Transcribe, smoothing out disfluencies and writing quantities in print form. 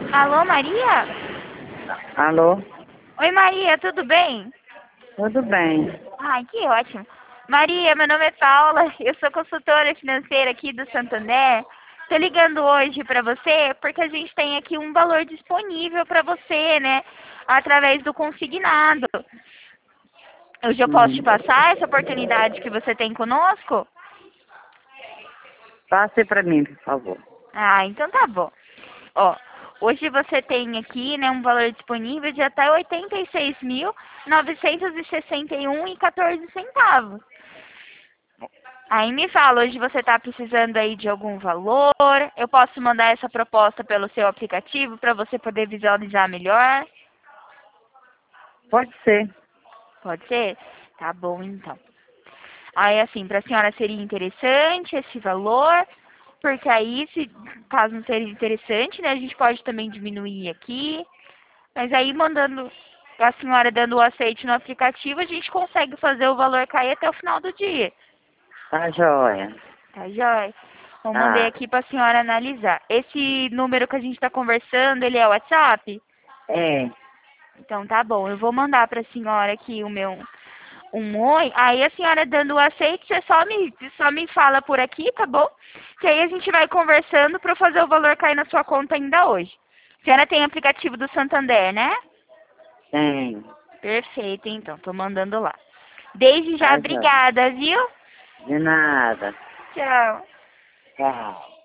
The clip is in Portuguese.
Alô, Maria? Alô? Oi, Maria, tudo bem? Tudo bem. Ai, que ótimo. Maria, meu nome é Paula, eu sou consultora financeira aqui do Santander. Tô ligando hoje para você porque a gente tem aqui um valor disponível para você, né? Através do consignado. Hoje eu posso te Hum. passar essa oportunidade que você tem conosco? Passe para mim, por favor. Ah, então tá bom. Ó, hoje você tem aqui, né, um valor disponível de até 86.961,14 centavos. Aí me fala, hoje você está precisando aí de algum valor? Eu posso mandar essa proposta pelo seu aplicativo para você poder visualizar melhor? Pode ser. Pode ser? Tá bom, então. Aí, assim, para a senhora seria interessante esse valor, porque aí, se caso não seja interessante, né, a gente pode também diminuir aqui. Mas aí, mandando a senhora dando o aceite no aplicativo, a gente consegue fazer o valor cair até o final do dia. Tá joia. Tá, joia? Eu mandei Tá. aqui pra senhora analisar. Esse número que a gente tá conversando, ele é o WhatsApp? É. Então tá bom, eu vou mandar pra senhora aqui o meu um oi. Aí a senhora dando o aceite, você só me fala por aqui, tá bom? Que aí a gente vai conversando pra eu fazer o valor cair na sua conta ainda hoje. A senhora tem aplicativo do Santander, né? Tem. Perfeito, então, tô mandando lá. Desde já, Tá joia. obrigada, viu? De nada. Tchau. Tchau.